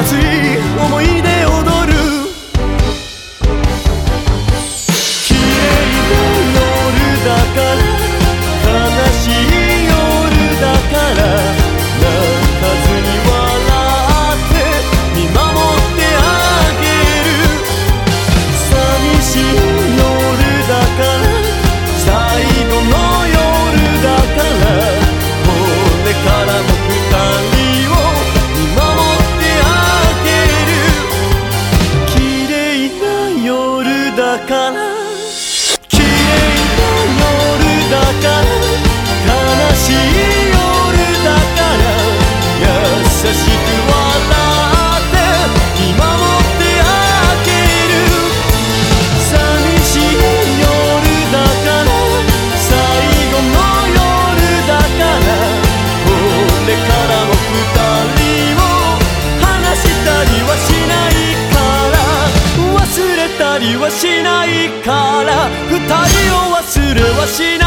熱い思いで踊る。綺麗な夜だから悲しい夜だから泣かずに笑って見守ってあげる。寂しい夜だから最後の夜だからこれからも二人を見守ってあげる。綺麗な夜だから綺麗な夜だから悲しい夜だから優しく笑って見守ってあげる。寂しい夜だから最後の夜だからこれからも二人を離したりはしないから忘れたりはしないから二人を忘れはしない